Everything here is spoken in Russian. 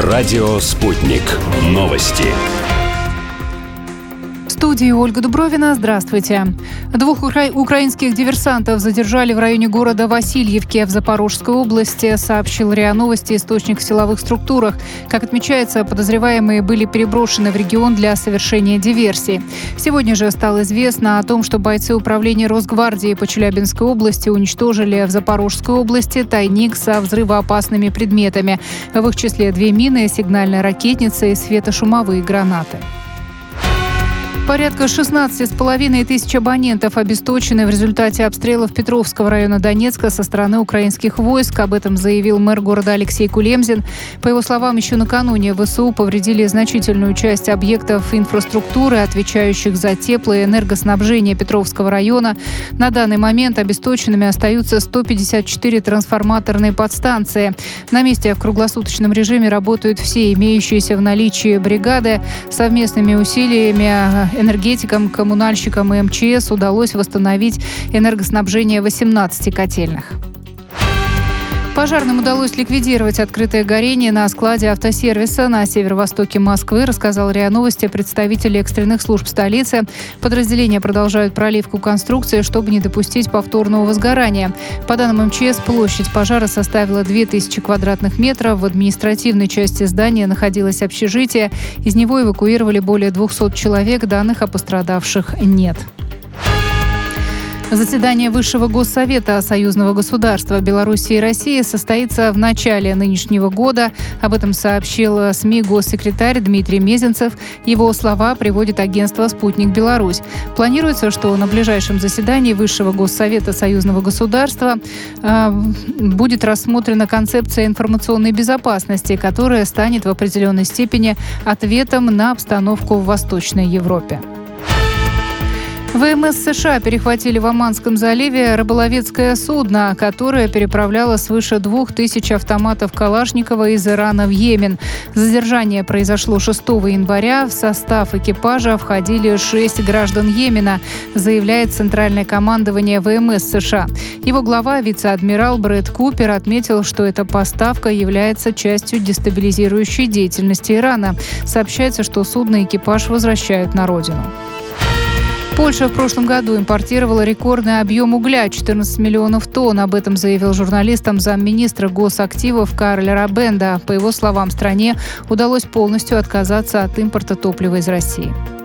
Радио «Спутник». Новости. В студии Ольга Дубровина. Здравствуйте. 2 украинских диверсантов задержали в районе города Васильевки в Запорожской области, сообщил РИА Новости источник в силовых структурах. Как отмечается, подозреваемые были переброшены в регион для совершения диверсий. Сегодня же стало известно о том, что бойцы управления Росгвардии по Челябинской области уничтожили в Запорожской области тайник со взрывоопасными предметами. В их числе 2 мины, сигнальная ракетница и светошумовые гранаты. Порядка 16,5 тысяч абонентов обесточены в результате обстрелов Петровского района Донецка со стороны украинских войск. Об этом заявил мэр города Алексей Кулемзин. По его словам, еще накануне ВСУ повредили значительную часть объектов инфраструктуры, отвечающих за тепло- и энергоснабжение Петровского района. На данный момент обесточенными остаются 154 трансформаторные подстанции. На месте в круглосуточном режиме работают все имеющиеся в наличии бригады. Совместными усилиями энергетикам, коммунальщикам и МЧС удалось восстановить энергоснабжение 18 котельных. Пожарным удалось ликвидировать открытое горение на складе автосервиса на северо-востоке Москвы, рассказал РИА Новости представитель экстренных служб столицы. Подразделения продолжают проливку конструкции, чтобы не допустить повторного возгорания. По данным МЧС, площадь пожара составила 2000 квадратных метров. В административной части здания находилось общежитие. Из него эвакуировали более 200 человек. Данных о пострадавших нет. Заседание Высшего Госсовета союзного государства Беларуси и России состоится в начале нынешнего года. Об этом сообщил СМИ госсекретарь Дмитрий Мезенцев. Его слова приводит агентство «Спутник Беларусь». Планируется, что на ближайшем заседании Высшего Госсовета союзного государства будет рассмотрена концепция информационной безопасности, которая станет в определенной степени ответом на обстановку в Восточной Европе. ВМС США перехватили в Оманском заливе рыболовецкое судно, которое переправляло свыше 2000 автоматов Калашникова из Ирана в Йемен. Задержание произошло 6 января. В состав экипажа входили 6 граждан Йемена, заявляет Центральное командование ВМС США. Его глава, вице-адмирал Брэд Купер, отметил, что эта поставка является частью дестабилизирующей деятельности Ирана. Сообщается, что судно и экипаж возвращают на родину. Польша в прошлом году импортировала рекордный объем угля – 14 миллионов тонн. Об этом заявил журналистам замминистра госактивов Карль Рабенда. По его словам, стране удалось полностью отказаться от импорта топлива из России.